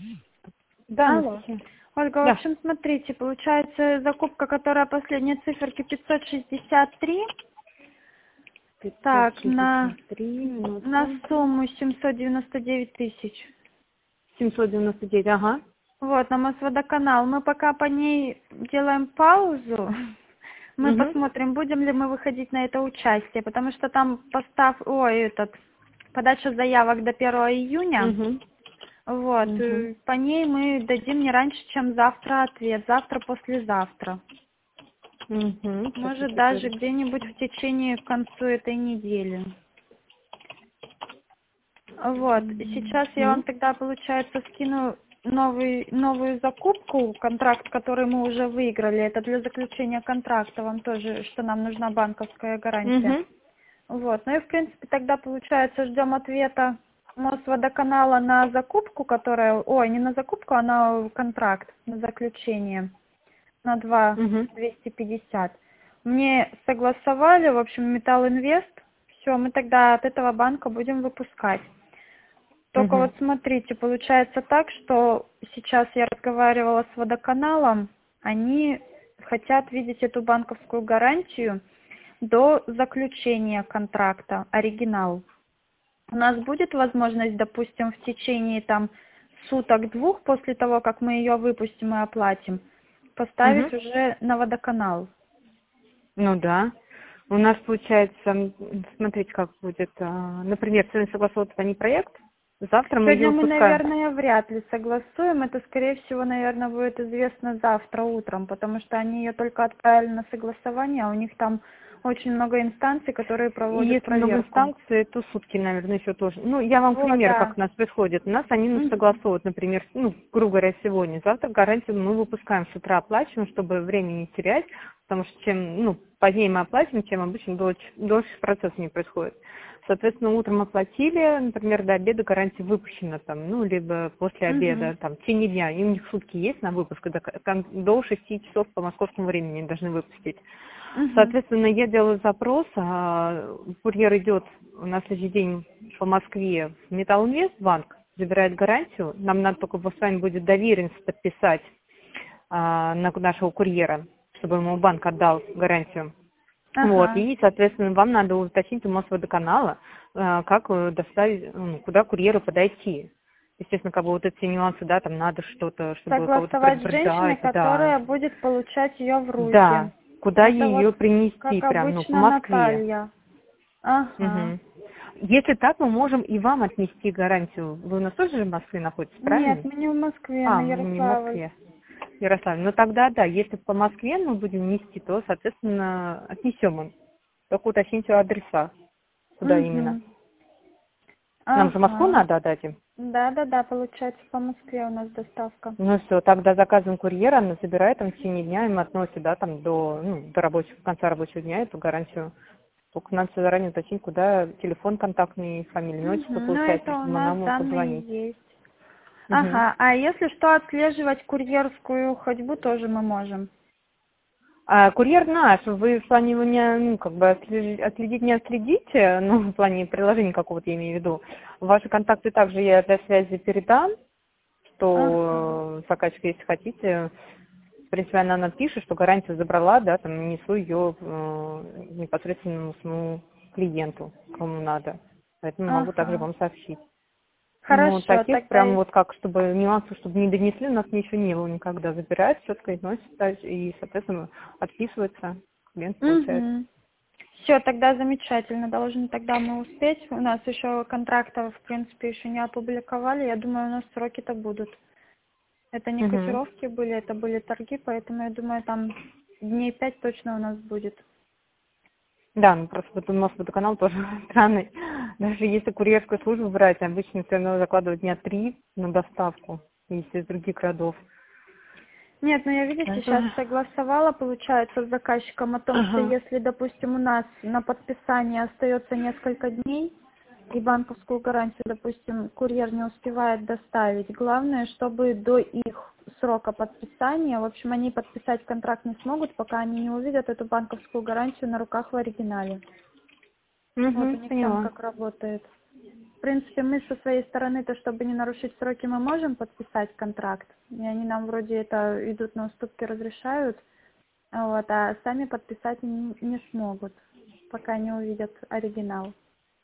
Да, Алло. Анастасия. Ольга, в Да. общем, смотрите, получается закупка, которая последние циферки 563, так, на 563, минутку. сумму 799 тысяч. 799, ага. Вот, на Мосводоканал. Мы пока по ней делаем паузу. Мы Угу. посмотрим, будем ли мы выходить на это участие, потому что там подача заявок до 1 июня. Угу. Вот, Угу. по ней мы дадим не раньше, чем завтра ответ, завтра-послезавтра. Угу. Сейчас я Может, даже проверю. где-нибудь в течение к концу этой недели. Вот, сейчас я вам Угу. тогда, получается, скину новую закупку, контракт, который мы уже выиграли. Это для заключения контракта вам тоже, что нам нужна банковская гарантия. Угу. Вот, ну и в принципе тогда, получается, ждем ответа Мосводоканала на закупку, не на закупку, а на контракт, на заключение, на Угу. 250. Мне согласовали, в общем, Металлинвест, все, мы тогда от этого банка будем выпускать. Только Угу. вот смотрите, получается так, что сейчас я разговаривала с водоканалом, они хотят видеть эту банковскую гарантию до заключения контракта, оригинал. У нас будет возможность, допустим, в течение там суток-двух после того, как мы ее выпустим и оплатим, поставить Угу. уже на водоканал. Ну да. У нас получается, смотрите, как будет. Например, сегодня согласовывают они проект, завтра мы ее Сегодня мы, выпускаем. наверное, вряд ли согласуем. Это, скорее всего, наверное, будет известно завтра утром, потому что они ее только отправили на согласование, а у них там очень много инстанций, которые И проводят если много проверку. инстанций, то сутки, наверное, еще тоже. Ну, я вам Вот, пример, как да. у нас происходит. У нас они Мгм. согласовывают, например, грубо говоря, сегодня. Завтра гарантию мы выпускаем с утра, оплачиваем, чтобы время не терять, потому что чем, позднее мы оплатим, чем обычно дольше процесс не происходит. Соответственно, утром оплатили, например, до обеда гарантия выпущена, либо после обеда, Мгм. в течение дня. И у них сутки есть на выпуск, до 6 часов по московскому времени должны выпустить. Мгм. Соответственно, я делаю запрос, курьер идет на следующий день по Москве в Металлинвест банк, забирает гарантию. Нам надо только с вами будет доверенность подписать на нашего курьера, чтобы ему банк отдал гарантию. Вот, Ага. и, соответственно, вам надо уточнить у Мосводоканала, как доставить, куда курьеру подойти. Естественно, вот эти нюансы, да, там надо что-то, чтобы кого-то Согласовать с женщиной, предупреждать, да. которая будет получать ее в руки. Да, куда Это вот, ее принести, как прям, по обычно, Москве. Наталья. Ага. Мгм. Если так, мы можем и вам отнести гарантию. Вы у нас тоже же в Москве находитесь, Нет, правильно? мы не в Москве, на Не в Ярославль. Москве. Ярославль. Ну тогда да, если по Москве мы будем нести, то, соответственно, отнесем им. Только уточните адреса, куда именно. Угу. Нам же в Москву Ага. надо отдать им. Да, получается, по Москве у нас доставка. Ну все, тогда заказываем курьера, она забирает там в течение дня, им относит, да, там до конца рабочего дня эту гарантию. Только надо все заранее уточнить, куда телефон контактный, фамилия, имя, Угу. отчество, Ну, получается, это у чтобы нас нам данные позвонить. есть. Мгм. Ага. А если что, отслеживать курьерскую ходьбу тоже мы можем. А курьер наш, вы в плане его не, отследить не отследите, в плане приложения какого-то я имею в виду. Ваши контакты также я для связи передам, Ага. что заказчик, если хотите, в принципе, она напишет, что гарантию забрала, да, там несу ее непосредственно своему клиенту, кому надо. Поэтому могу также Ага. вам сообщить. Ну, Хорошо, таких тогда прям как, чтобы нюансов, чтобы не донесли, у нас еще не было никогда. Забирают, четко относится и, соответственно, отписывается, клиент получает. Угу. Все, тогда замечательно. Должны тогда мы успеть. У нас еще контрактов, в принципе, еще не опубликовали. Я думаю, у нас сроки-то будут. Это не Мгм. котировки были, это были торги, поэтому я думаю, там дней 5 точно у нас будет. Да, просто вот у нас водоканал тоже странный. Даже если курьерскую службу брать, обычно все равно закладывают дня 3 на доставку, если из других городов. Нет, ну я, видите, сейчас Это... согласовала, получается, с заказчиком о том, что Ага. если, допустим, у нас на подписание остается несколько дней, и банковскую гарантию, допустим, курьер не успевает доставить, главное, чтобы до их срока подписания, в общем, они подписать контракт не смогут, пока они не увидят эту банковскую гарантию на руках в оригинале. Вот у них там Поняла. как работает. принципе, мы со своей стороны, то, чтобы не нарушить сроки, мы можем подписать контракт. И они нам вроде это идут на уступки, разрешают. Вот, а сами подписать не смогут, пока не увидят оригинал.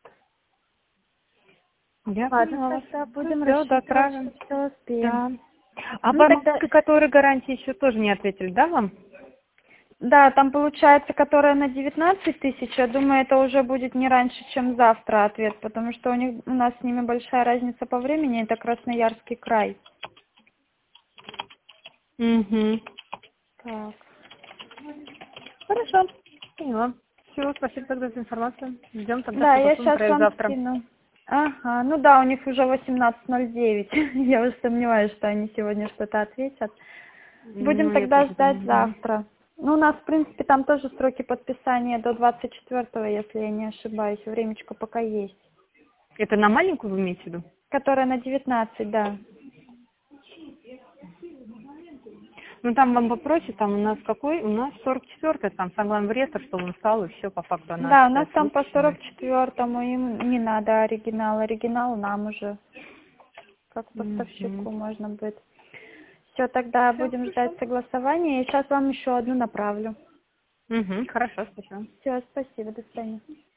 Я Ладно, поняла вас. тогда Ну, будем всё, рассчитывать, доправим. что все успеем. Да. А Ну, по тогда... русской, которой гарантии еще тоже не ответили, да, вам? Да, там получается, которая на 19 тысяч, я думаю, это уже будет не раньше, чем завтра ответ, потому что у нас с ними большая разница по времени, это Красноярский край. Угу. Так. Хорошо. Поняла. Все, спасибо тогда за информацию. Ждем тогда Да, я согласуем сейчас проект вам завтра. скину. Ага, ну да, у них уже 18:09. Я уже сомневаюсь, что они сегодня что-то ответят. Будем Ну, я тогда тоже ждать думаю. завтра. Ну, у нас, в принципе, там тоже сроки подписания до 24-го, если я не ошибаюсь. Времечко пока есть. Это на маленькую вы имеете в виду? Которая на 19, да. Ну, там вам попросят, там у нас какой? У нас 44-й, там самое главное в реестр, чтобы он стал, и все, по факту она Да, у нас считается там по выпущенной. 44-му им не надо оригинал. Оригинал нам уже, как Угу. поставщику, можно будет. Все, тогда Все, будем ждать хорошо. согласования. И сейчас вам еще одну направлю. Угу, хорошо, спасибо. Все, спасибо, до свидания.